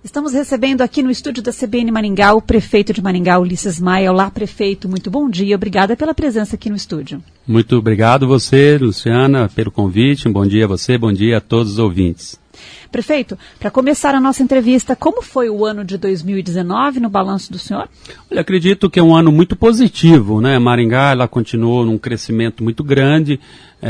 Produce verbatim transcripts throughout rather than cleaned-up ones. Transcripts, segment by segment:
Estamos recebendo aqui no estúdio da C B N Maringá o prefeito de Maringá, Ulisses Maia. Olá, prefeito, muito bom dia. Obrigada pela presença aqui no estúdio. Muito obrigado você, Luciana, pelo convite. Um bom dia a você, bom dia a todos os ouvintes. Prefeito, para começar a nossa entrevista, como foi o ano de dois mil e dezenove no balanço do senhor? Olha, acredito que é um ano muito positivo, né? Maringá, ela continuou num crescimento muito grande,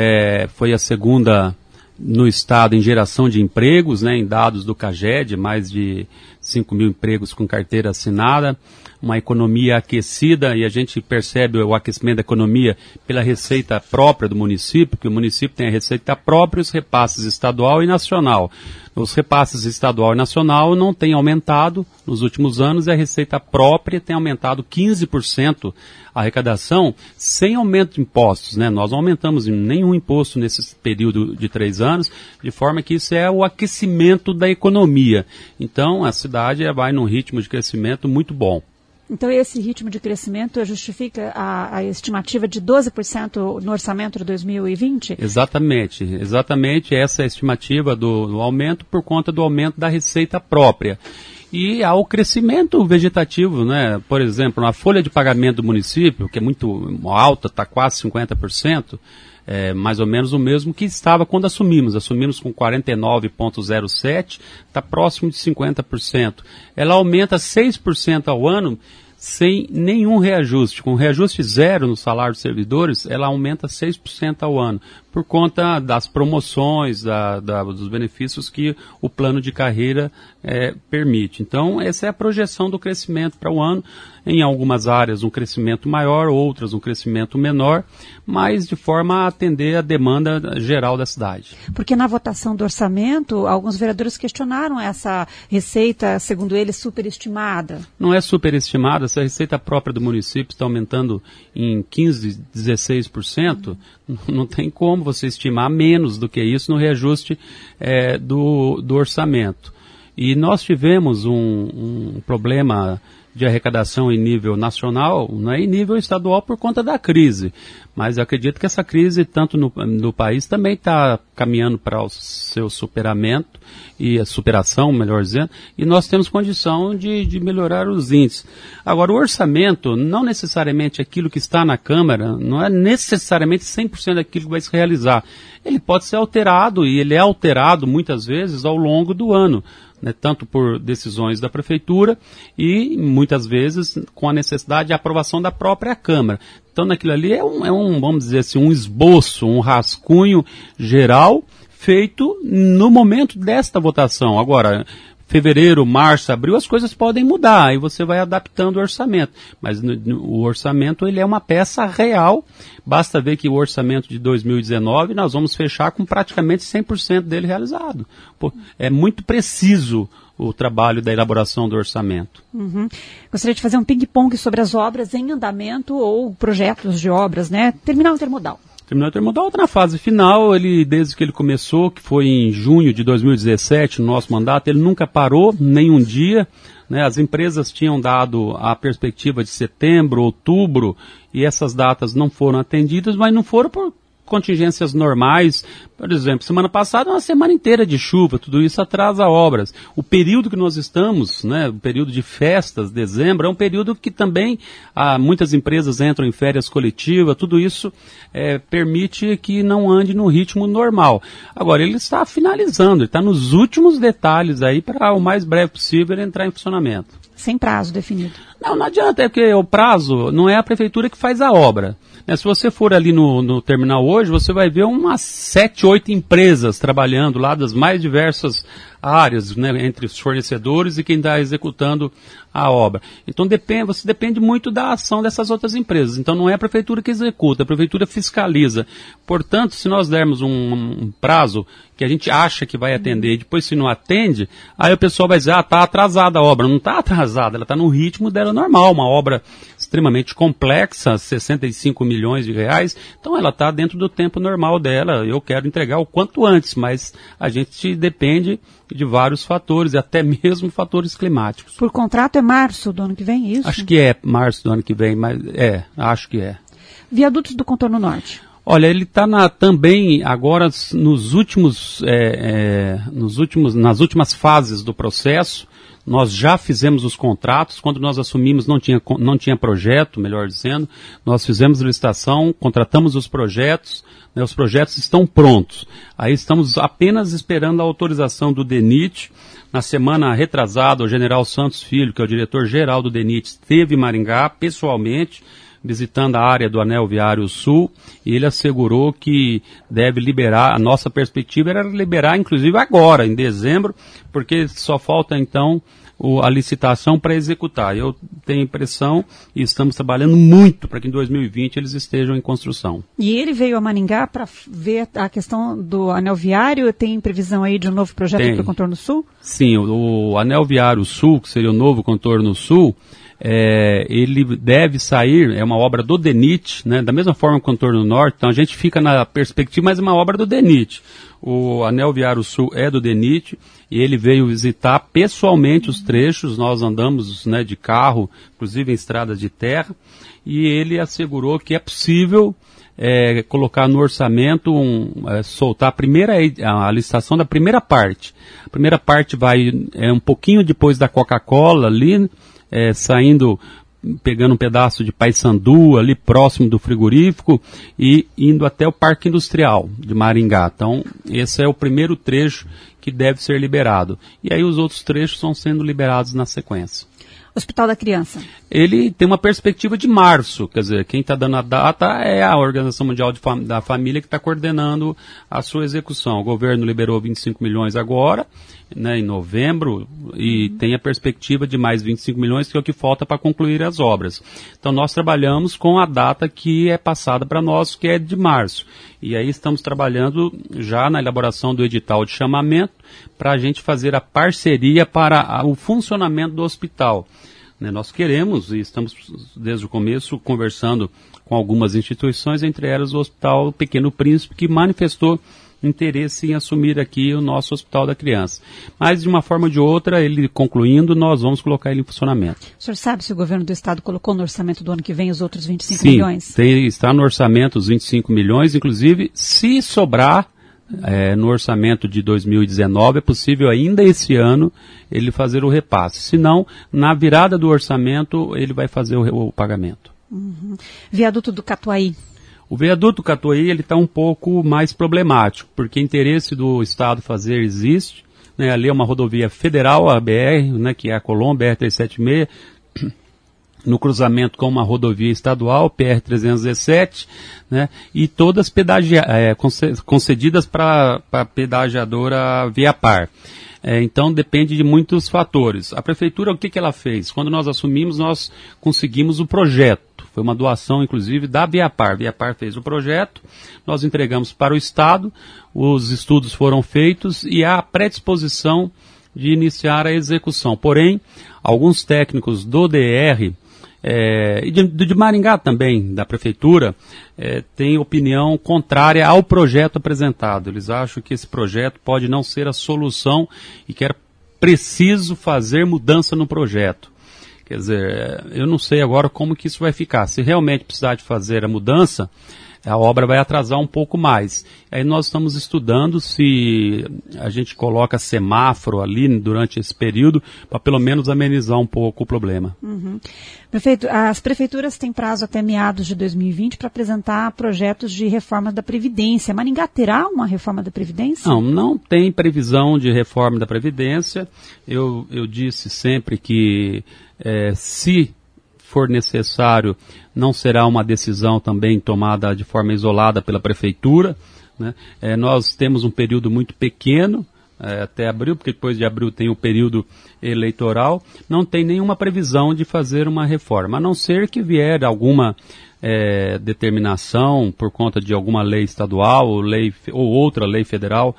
é, foi a segunda no estado em geração de empregos, né, em dados do CAGED, mais de cinco mil empregos com carteira assinada, uma economia aquecida, e a gente percebe o aquecimento da economia pela receita própria do município, que o município tem a receita própria e os repasses estadual e nacional. Os repasses estadual e nacional não têm aumentado nos últimos anos e a receita própria tem aumentado quinze por cento a arrecadação sem aumento de impostos, né? Nós não aumentamos nenhum imposto nesse período de três anos, de forma que isso é o aquecimento da economia. Então, a cidade vai num ritmo de crescimento muito bom. Então, esse ritmo de crescimento justifica a, a estimativa de doze por cento no orçamento de dois mil e vinte? Exatamente, exatamente essa é a estimativa do, do aumento por conta do aumento da receita própria. E há o crescimento vegetativo, né? Por exemplo, na folha de pagamento do município, que é muito alta, está quase cinquenta por cento, é mais ou menos o mesmo que estava quando assumimos. Assumimos com quarenta e nove vírgula zero sete, está próximo de cinquenta por cento. Ela aumenta seis por cento ao ano sem nenhum reajuste. Com reajuste zero no salário dos servidores, ela aumenta seis por cento ao ano, por conta das promoções, da, da, dos benefícios que o plano de carreira é, permite. Então, essa é a projeção do crescimento para o ano. Em algumas áreas um crescimento maior, outras um crescimento menor, mas de forma a atender a demanda geral da cidade. Porque na votação do orçamento, alguns vereadores questionaram essa receita, segundo eles, superestimada. Não é superestimada, essa receita própria do município está aumentando em quinze, dezesseis por cento, uhum. Não tem como você estimar menos do que isso no reajuste é, do, do orçamento. E nós tivemos um, um problema de arrecadação em nível nacional, não é em nível estadual por conta da crise. Mas eu acredito que essa crise, tanto no, no país, também está caminhando para o seu superamento, e a superação, melhor dizendo, e nós temos condição de, de melhorar os índices. Agora, o orçamento, não necessariamente aquilo que está na Câmara, não é necessariamente cem por cento daquilo que vai se realizar. Ele pode ser alterado, e ele é alterado muitas vezes ao longo do ano. Né, tanto por decisões da Prefeitura e, muitas vezes, com a necessidade de aprovação da própria Câmara. Então, naquilo ali é um, é um, vamos dizer assim, um esboço, um rascunho geral feito no momento desta votação. Agora, fevereiro, março, abril, as coisas podem mudar, aí você vai adaptando o orçamento. Mas no, no, o orçamento, ele é uma peça real. Basta ver que o orçamento de dois mil e dezenove, nós vamos fechar com praticamente cem por cento dele realizado. Pô, é muito preciso o trabalho da elaboração do orçamento. Uhum. Gostaria de fazer um ping-pong sobre as obras em andamento ou projetos de obras, né? Terminal intermodal. Terminal intermodal está na fase final, ele, desde que ele começou, que foi em junho de dois mil e dezessete, no nosso mandato, ele nunca parou, nem um dia, né? As empresas tinham dado a perspectiva de setembro, outubro, e essas datas não foram atendidas, mas não foram por contingências normais. Por exemplo, semana passada uma semana inteira de chuva, tudo isso atrasa obras. O período que nós estamos, né, o período de festas, dezembro, é um período que também ah, muitas empresas entram em férias coletivas, tudo isso é, permite que não ande no ritmo normal. Agora, ele está finalizando, ele está nos últimos detalhes aí para o mais breve possível ele entrar em funcionamento. Sem prazo definido. Não, não adianta, é porque o prazo não é a prefeitura que faz a obra. Né? Se você for ali no, no terminal hoje, você vai ver umas sete, oito empresas trabalhando lá das mais diversas áreas, né, entre os fornecedores e quem está executando a obra. Então depende, você depende muito da ação dessas outras empresas. Então não é a prefeitura que executa, a prefeitura fiscaliza. Portanto, se nós dermos um, um prazo que a gente acha que vai atender e depois se não atende, aí o pessoal vai dizer, ah, está atrasada a obra. Não está atrasada, ela está no ritmo dela normal, uma obra extremamente complexa, sessenta e cinco milhões de reais, então ela está dentro do tempo normal dela. Eu quero entregar o quanto antes, mas a gente depende de vários fatores, até mesmo fatores climáticos. Por contrato é março do ano que vem, isso? Acho que é março do ano que vem, mas é, acho que é. Viadutos do Contorno Norte. Olha, ele está também agora nos últimos, é, é, nos últimos, nas últimas fases do processo. Nós já fizemos os contratos, quando nós assumimos não tinha, não tinha projeto, melhor dizendo, nós fizemos licitação, contratamos os projetos, né, os projetos estão prontos. Aí estamos apenas esperando a autorização do DENIT. Na semana retrasada, o general Santos Filho, que é o diretor-geral do DENIT, esteve em Maringá pessoalmente, visitando a área do Anel Viário Sul, e ele assegurou que deve liberar, a nossa perspectiva era liberar inclusive agora, em dezembro, porque só falta então o, a licitação para executar. Eu tenho a impressão, e estamos trabalhando muito para que em dois mil e vinte eles estejam em construção. E ele veio a Maringá para ver a questão do Anel Viário, tem previsão aí de um novo projeto para o Contorno Sul? Sim, o, o Anel Viário Sul, que seria o novo Contorno Sul, É, ele deve sair, é uma obra do DENIT, né, da mesma forma que o Contorno Norte, então a gente fica na perspectiva, mas é uma obra do DENIT. O Anel Viário Sul é do DENIT, e ele veio visitar pessoalmente os trechos, nós andamos, né, de carro, inclusive em estradas de terra, e ele assegurou que é possível é, colocar no orçamento, um, é, soltar a primeira, a licitação da primeira parte. A primeira parte vai é, um pouquinho depois da Coca-Cola ali, É, saindo, pegando um pedaço de Paissandu, ali próximo do frigorífico, e indo até o Parque Industrial de Maringá. Então, esse é o primeiro trecho que deve ser liberado. E aí os outros trechos estão sendo liberados na sequência. Hospital da Criança. Ele tem uma perspectiva de março, quer dizer, quem está dando a data é a Organização Mundial de Fam- da Família que está coordenando a sua execução. O governo liberou vinte e cinco milhões agora, né, em novembro, e uhum. tem a perspectiva de mais vinte e cinco milhões, que é o que falta para concluir as obras. Então nós trabalhamos com a data que é passada para nós, que é de março. E aí estamos trabalhando já na elaboração do edital de chamamento para a gente fazer a parceria para a, o funcionamento do hospital. Né, nós queremos, e estamos desde o começo conversando com algumas instituições, entre elas o Hospital Pequeno Príncipe, que manifestou interesse em assumir aqui o nosso Hospital da Criança. Mas, de uma forma ou de outra, ele concluindo, nós vamos colocar ele em funcionamento. O senhor sabe se o governo do Estado colocou no orçamento do ano que vem os outros vinte e cinco Sim, milhões? Sim, está no orçamento os vinte e cinco milhões, inclusive, se sobrar, É, no orçamento de dois mil e dezenove, é possível ainda esse ano ele fazer o repasse. Se não, na virada do orçamento, ele vai fazer o, o pagamento. Uhum. Viaduto do Catuaí. O viaduto do Catuaí está um pouco mais problemático, porque interesse do Estado fazer existe. Né, ali é uma rodovia federal, a B R, né, que é a Colombo, B R trezentos e setenta e seis, no cruzamento com uma rodovia estadual, P R trezentos e dezessete, né, e todas pedagia, é, concedidas para a pedagiadora Viapar. É, então depende de muitos fatores. A prefeitura, o que, que ela fez? Quando nós assumimos, nós conseguimos o projeto. Foi uma doação, inclusive, da Viapar. A Viapar fez o projeto, nós entregamos para o Estado, os estudos foram feitos e há a predisposição de iniciar a execução. Porém, alguns técnicos do D R, É, e de, de Maringá também, da prefeitura, é, tem opinião contrária ao projeto apresentado. Eles acham que esse projeto pode não ser a solução e que era preciso fazer mudança no projeto. Quer dizer, eu não sei agora como que isso vai ficar. Se realmente precisar de fazer a mudança, a obra vai atrasar um pouco mais. Aí nós estamos estudando se a gente coloca semáforo ali durante esse período para pelo menos amenizar um pouco o problema. Uhum. Prefeito, as prefeituras têm prazo até meados de dois mil e vinte para apresentar projetos de reforma da Previdência. Maringá terá uma reforma da Previdência? Não, não tem previsão de reforma da Previdência. Eu, eu disse sempre que é, se for necessário, não será uma decisão também tomada de forma isolada pela prefeitura, né? É, nós temos um período muito pequeno, é, até abril, porque depois de abril tem o período eleitoral, não tem nenhuma previsão de fazer uma reforma, a não ser que vier alguma é, determinação por conta de alguma lei estadual ou, lei, ou outra lei federal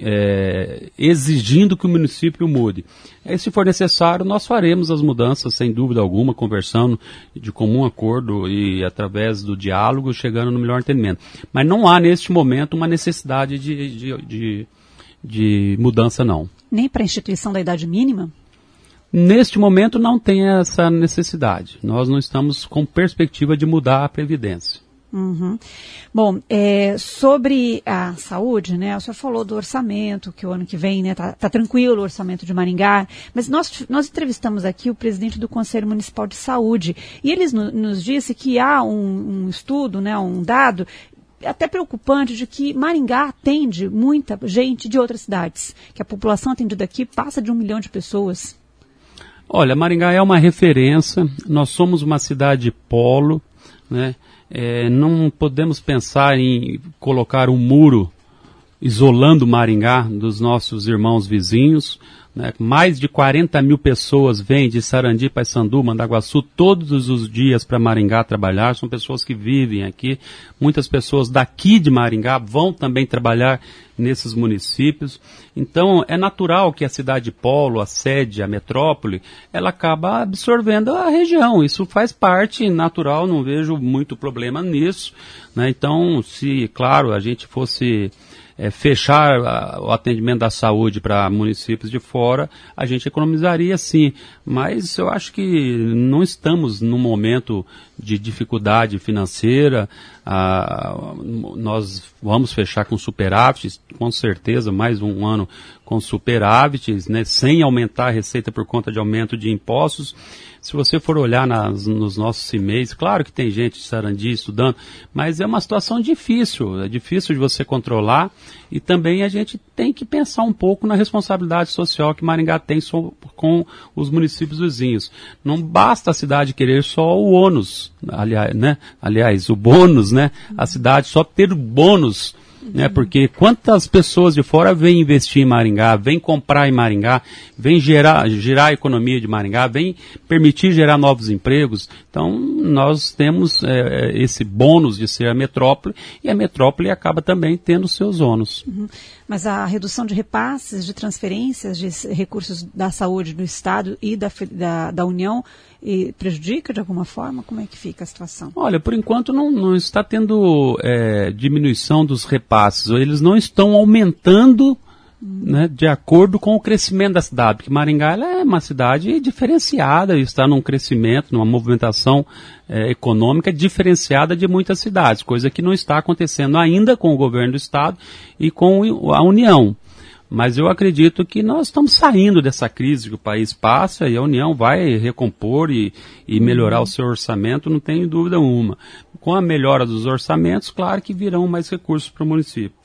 é, exigindo que o município mude. E se for necessário, nós faremos as mudanças, sem dúvida alguma, conversando de comum acordo e através do diálogo, chegando no melhor entendimento. Mas não há, neste momento, uma necessidade de, de, de, de mudança, não. Nem para a instituição da idade mínima? Neste momento não tem essa necessidade. Nós não estamos com perspectiva de mudar a Previdência. Uhum. Bom, é, sobre a saúde, né, o senhor falou do orçamento, que o ano que vem, né, tá, tá tranquilo o orçamento de Maringá, mas nós, nós entrevistamos aqui o presidente do Conselho Municipal de Saúde, e ele no, nos disse que há um, um estudo, né, um dado até preocupante de que Maringá atende muita gente de outras cidades, que a população atendida aqui passa de um milhão de pessoas. Olha, Maringá é uma referência, nós somos uma cidade polo, né? É, não podemos pensar em colocar um muro isolando Maringá dos nossos irmãos vizinhos, né? Mais de quarenta mil pessoas vêm de Sarandi, Paissandu, Mandaguaçu todos os dias para Maringá trabalhar, são pessoas que vivem aqui, muitas pessoas daqui de Maringá vão também trabalhar nesses municípios, então é natural que a cidade polo, a sede, a metrópole, ela acaba absorvendo a região, isso faz parte natural, não vejo muito problema nisso, né? Então, se, claro, a gente fosse é, fechar a, o atendimento da saúde para municípios de fora, a gente economizaria sim, mas eu acho que não estamos num momento de dificuldade financeira, ah, nós vamos fechar com superávites, com certeza, mais um ano com superávites, né, sem aumentar a receita por conta de aumento de impostos. Se você for olhar nas, nos nossos e-mails, claro que tem gente de Sarandi estudando, mas é uma situação difícil, é difícil de você controlar e também a gente tem que pensar um pouco na responsabilidade social que Maringá tem so, com os municípios vizinhos. Não basta a cidade querer só o ônus, aliás, né? aliás o bônus, né? A cidade só ter o bônus, né? Porque quantas pessoas de fora vêm investir em Maringá, vêm comprar em Maringá, vêm gerar, gerar a economia de Maringá, vêm permitir gerar novos empregos. Então, nós temos é, esse bônus de ser a metrópole e a metrópole acaba também tendo seus ônus. Uhum. Mas a redução de repasses, de transferências de recursos da saúde do Estado e da, da, da União e prejudica de alguma forma? Como é que fica a situação? Olha, por enquanto não, não está tendo é, diminuição dos repasses, eles não estão aumentando, né, de acordo com o crescimento da cidade, porque Maringá ela é uma cidade diferenciada, está num crescimento, numa movimentação é, econômica diferenciada de muitas cidades, coisa que não está acontecendo ainda com o governo do Estado e com a União. Mas eu acredito que nós estamos saindo dessa crise que o país passa e a União vai recompor e, e melhorar o seu orçamento, não tenho dúvida nenhuma. Com a melhora dos orçamentos, claro que virão mais recursos para o município.